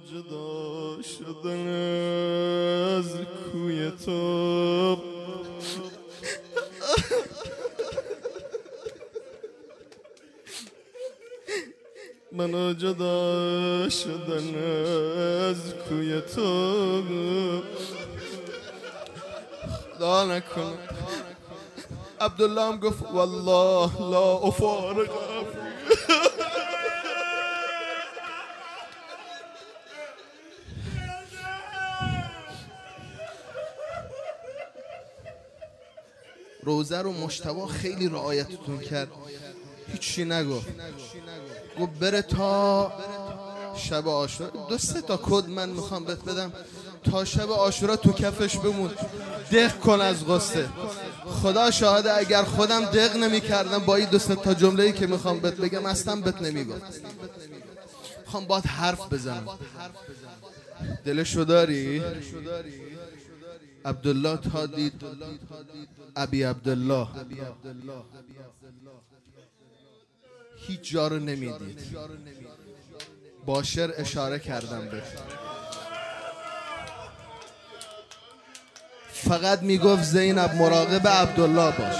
جدا شدن از کوی تو منو جدا شدن از کوی تو خدا نکنه. عبدالله هم گفت والله لا افارق. روزه رو مجتبی خیلی رعایتتون کرد، هیچی نگفت، گفت بره تا شب عاشورا. 2-3 تا کد من میخوام بهت بدم تا شب عاشورا تو کفش بمون، دق کن از غصه. خدا شاهده اگر خودم دق نمی کردم با این 2-3 تا جمله‌ای که میخوام بهت بگم اصلا بهت نمیگم. میخوام باهات حرف بزنم. دلشو داری؟ عبدالله تا دید ابی عبدالله هیچ جا رو نمیدید. باشر اشاره کردم به فقط میگفت زینب مراقب عبدالله باش.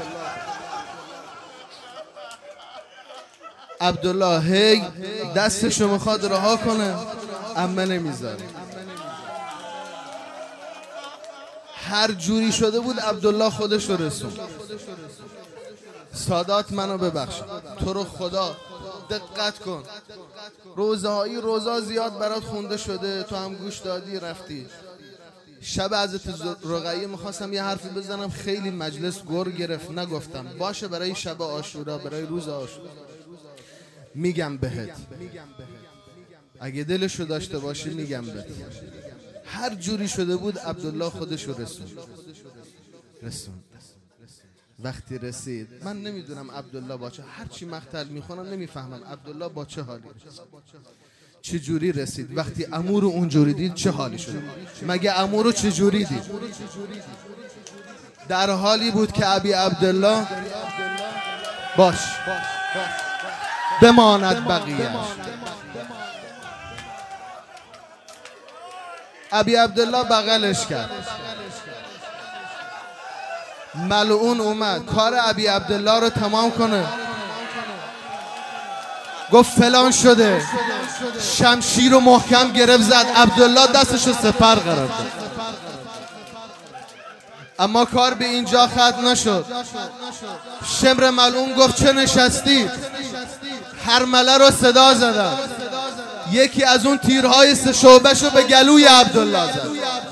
عبدالله هی دستشو میخواد رها کنه اما نمیذاره. هر جوری شده بود عبدالله خودش رو رسون. سادات منو ببخش، تو رو خدا دقت کن. روزا زیاد برات خونده شده، تو هم گوش دادی رفتی. شب حضرت رقیه میخواستم یه حرفی بزنم، خیلی مجلس گر گرفت نگفتم. باشه برای شب عاشورا، برای روز عاشورا میگم بهت، اگه دلشو داشته باشی میگم بهت. هر جوری شده بود عبدالله خودش رو رسون. وقتی رسید، من نمیدونم عبدالله با چه، هرچی مقتل میخونم نمیفهمم عبدالله با چه حالی چه جوری رسید. وقتی عمو رو اونجوری دید چه حالی شد؟ مگه عمو رو چه جوری دید؟ در حالی بود که ابی عبدالله باش بماند بقیه‌اش. ابی عبدالله بغلش کرد. ملعون اومد کار ابی عبدالله رو تمام کنه. گفت فلان شده، شمشیر رو محکم گرفت زد. عبدالله دستش رو سپر قرار داد. اما کار به اینجا ختم نشد. شمر ملعون گفت چه نشستی؟ هرمله رو صدا زدن. یکی از اون تیرهای 3 شعبه‌ش رو به گلوی عبدالله زد.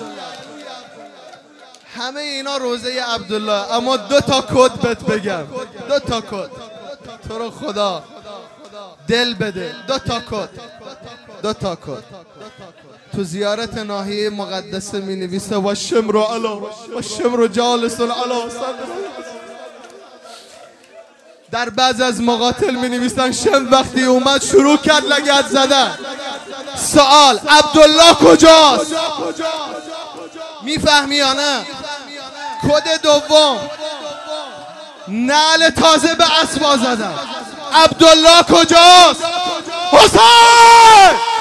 همه اینا روزه عبدالله. اما 2 تا کد بهت بگم، 2 تا کد، تو رو خدا دل بده. 2 تا کد تو زیارت ناحیه مقدسه می نویسه و شمر جالس علی صدر. در بعض از مقاتل می نویسن شم وقتی اومد شروع کرد لگد زدن. سوال عبدالله کجاست؟ میفهمی یا نه؟ کد دوم نعل تازه به اسبا زدن. عبدالله کجاست؟ حسین!